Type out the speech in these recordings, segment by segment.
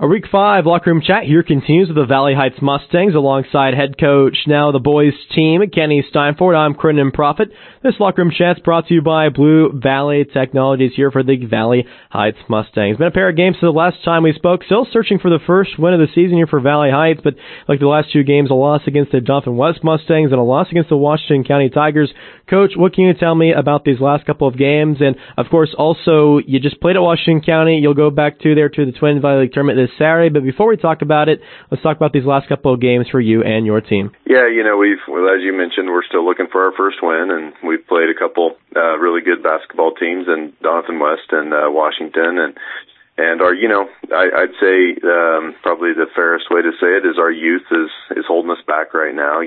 Our Week 5 Locker Room Chat here continues with the Valley Heights Mustangs alongside head coach, now the boys team, Kenny Steinfort. I'm Crittenden Prophet. This Locker Room Chat's brought to you by Blue Valley Technologies here for the Valley Heights Mustangs. Been a pair of games since the last time we spoke. Still searching for the first win of the season here for Valley Heights, but like the last two games, a loss against the Dauphin West Mustangs and a loss against the Washington County Tigers. Coach, what can you tell me about these last couple of games? And of course, also, you just played at Washington County. You'll go back to the Twin Valley League Tournament this Saturday. But before we talk about it, let's talk about these last couple of games for you and your team. Yeah, as you mentioned, we're still looking for our first win, and we've played a couple really good basketball teams in Dauphin West and Washington, and our, I'd say probably the fairest way to say it is our youth is holding us back right now.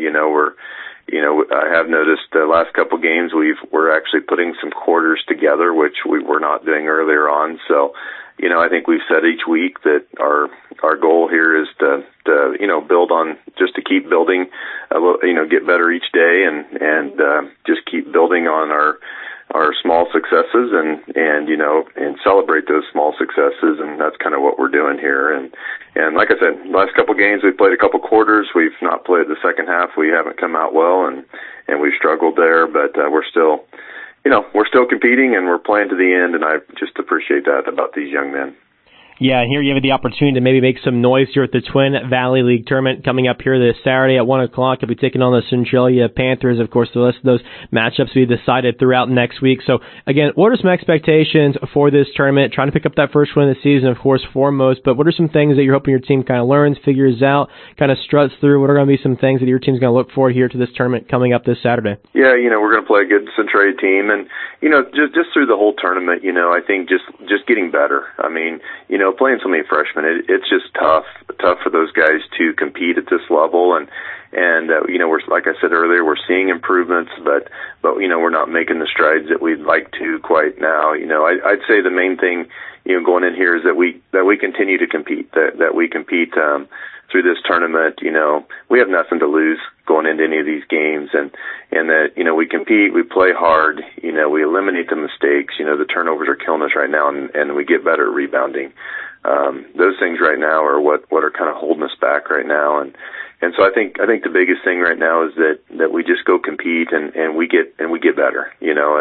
I have noticed the last couple games we're actually putting some quarters together, which we were not doing earlier on. So, I think we've said each week that our goal here is to build on, just to keep building, get better each day and just keep building on our small successes and celebrate those small successes. And that's kind of what we're doing here. And like I said, last couple games, we've played a couple quarters. We've not played the second half. We haven't come out well and we've struggled there, but we're still competing and we're playing to the end. And I just appreciate that about these young men. Yeah, and here you have the opportunity to maybe make some noise here at the Twin Valley League Tournament coming up here this Saturday at 1 o'clock. You'll be taking on the Centralia Panthers. Of course, the rest of those matchups will be decided throughout next week. So, again, what are some expectations for this tournament? Trying to pick up that first win of the season, of course, foremost, but what are some things that you're hoping your team kind of learns, figures out, kind of struts through? What are going to be some things that your team's going to look for here to this tournament coming up this Saturday? Yeah, we're going to play a good Centralia team, and, just through the whole tournament, I think just getting better. I mean, playing so many freshmen, it's just tough for those guys to compete at this level. And we're, like I said earlier, we're seeing improvements, but we're not making the strides that we'd like to quite now. I'd say the main thing, going in here is that we continue to compete, that we compete, through this tournament. We have nothing to lose going into any of these games, and that, we compete, we play hard, we eliminate the mistakes, the turnovers are killing us right now, and we get better at rebounding. Those things right now are what are kind of holding us back right now. And so I think the biggest thing right now is that we just go compete and we get better,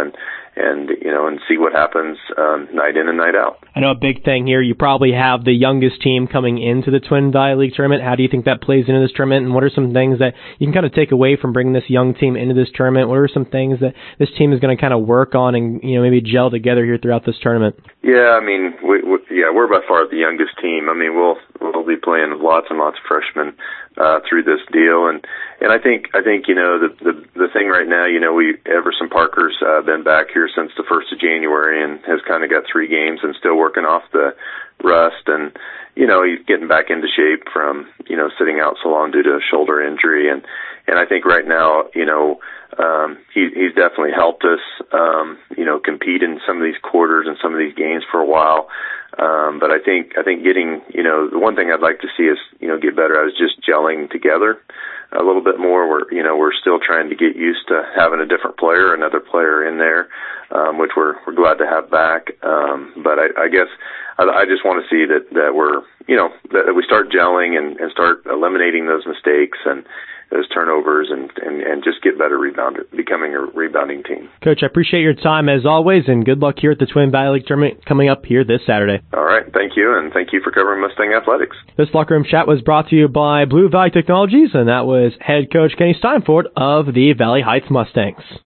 and see what happens, night in and night out. I know a big thing here, you probably have the youngest team coming into the Twin Valley League Tournament. How do you think that plays into this tournament, and what are some things that you can kind of take away from bringing this young team into this tournament? What are some things that this team is going to kind of work on and, maybe gel together here throughout this tournament? Yeah, I mean, we're by far the youngest team. I mean, we'll be playing lots and lots of freshmen through this deal, and I think the thing right now, Everson Parker's been back here since the 1st of January and has kind of got 3 games and still working off the rust, and he's getting back into shape from sitting out so long due to a shoulder injury, and I think right now he's definitely helped us compete in some of these quarters and some of these games for a while. But I think getting, the one thing I'd like to see is, get better at is just gelling together a little bit more. We're still trying to get used to having a different player, another player in there, which we're glad to have back. But I guess I just want to see that we're, that we start gelling and start eliminating those mistakes and those turnovers and just get better becoming a rebounding team. Coach, I appreciate your time as always, and good luck here at the Twin Valley League Tournament coming up here this Saturday. All right, thank you, and thank you for covering Mustang Athletics. This Locker Room Chat was brought to you by Blue Valley Technologies, and that was head coach Kenny Steinfort of the Valley Heights Mustangs.